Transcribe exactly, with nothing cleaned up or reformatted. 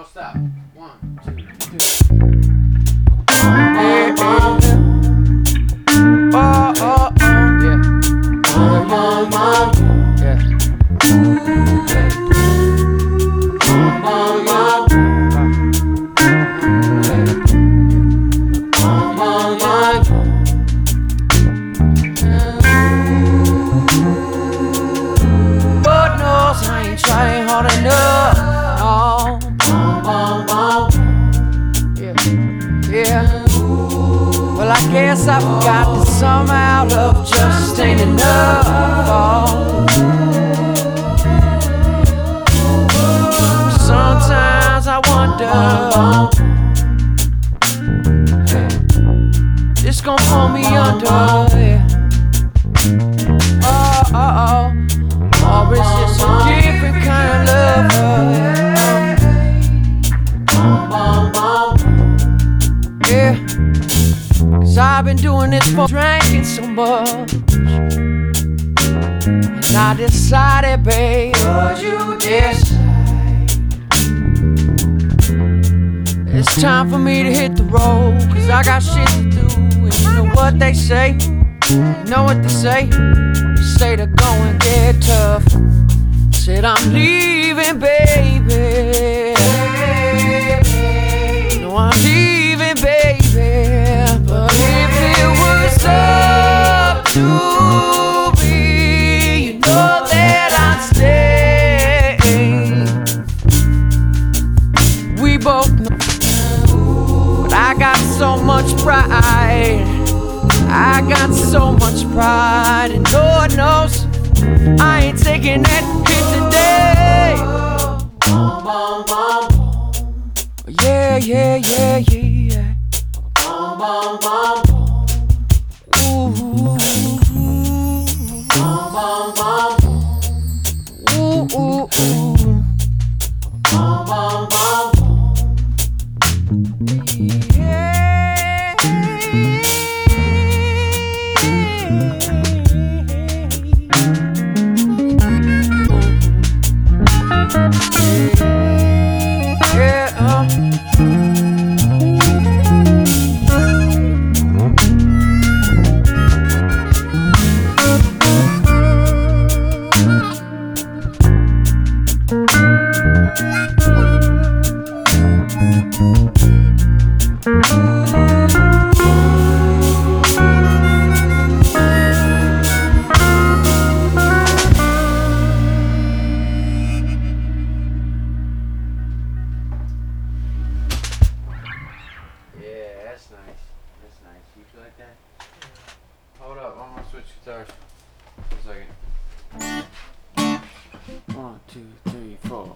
stop. One, two, three. Yeah, yeah. Oh, oh, oh, yeah. Yeah, yeah, Lord knows I ain't trying hard enough. No. Yeah, yeah. Well, I guess I forgot that somehow love just ain't enough. Sometimes I wonder, this gon' pull me under, yeah. Oh, oh, oh. Or is this a different kind of love, yeah. Cause I've been doing this for drinking so much, and I decided, babe, would you decide? It's time for me to hit the road, cause I got shit to do. And you know what they say? You know what they say? They say they're going get tough. Said I'm leaving, baby. No, I'm leaving, baby. But if it was up to me, you know that I'd stay. We both know, but I got so much pride. I got so much pride, and Lord knows I ain't taking that hit today. Yeah, yeah, yeah, yeah. Ooh, ooh, ooh, ooh. Yeah, that's nice. That's nice. You feel like that? Hold up, I'm gonna switch guitars for a second. One, two, three, four.